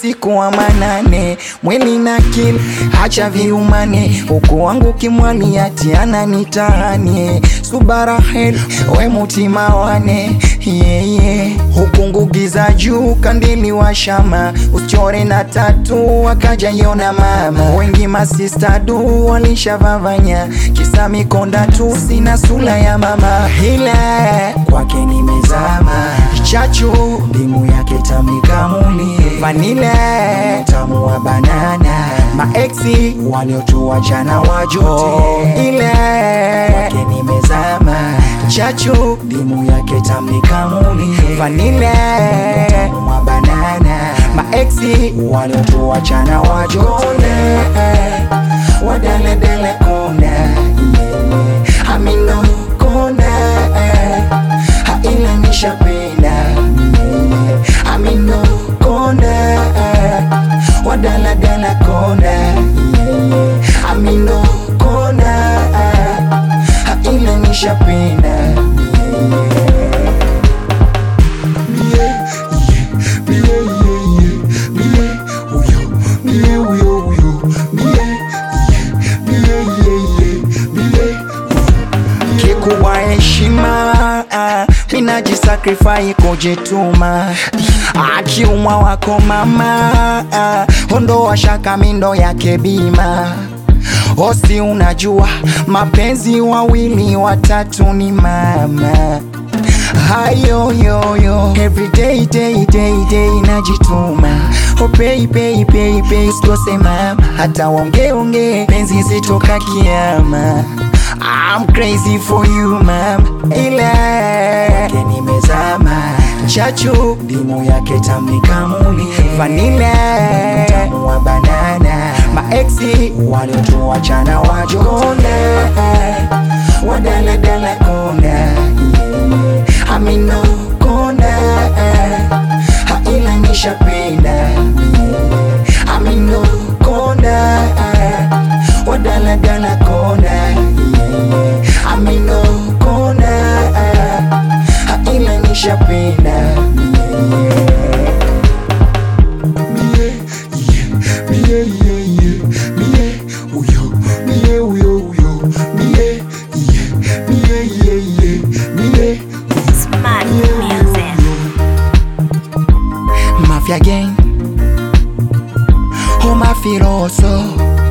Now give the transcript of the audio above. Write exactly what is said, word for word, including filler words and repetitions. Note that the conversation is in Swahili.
usiku wa manane, mwili na akili acha viumane, uko wangu kimwani atiana nitahanie, subara heli we mutima wane, yeah, yeah. Huku ngugi za juu kandili wa shama, usichore na tatu wakaja yona mama, wengi masista du walisha vavanya, kisa mikonda tu sina sula ya mama, hila kwake nimezama, chachu ndimu yake tamikamuli, vanile tamu wa banana, maeksi waliotuachana wajote, ile kwake nimezama, chachu ndimu yake tamikamuli, vanile tamu wa banana, maeksi waliotuachana wajote, wadale dele kona, yeah. Amino kona, haina nishapenda, yeah. Amino kona, wadala dala kona, yeah. Amino kona, haina nishapenda, yeah. Kikuwa heshima, minajisacrifice kujituma, akiumwa wako mama, ondoa shaka mindo yake bima, osi unajua mapenzi wawili watatu ni mama, hayo yo yo every day day day day najituma, oh pay pay pay pay sikose mama, hata wonge onge penzi zitoka kiama, I'm crazy for you mama, ila kwake nimezama, chachu ndimu yake tamikamuli, vanilla tamu wa banana, maeksi waliotuachana wajote, wadala dala kona, yeah. Amino kona, haina nishapenda, yeah. Amino kona, wadala dala kona, yeah. Amino kona, haina nishapenda, yeah. Smart music. Mafia gang, oh mafiroso.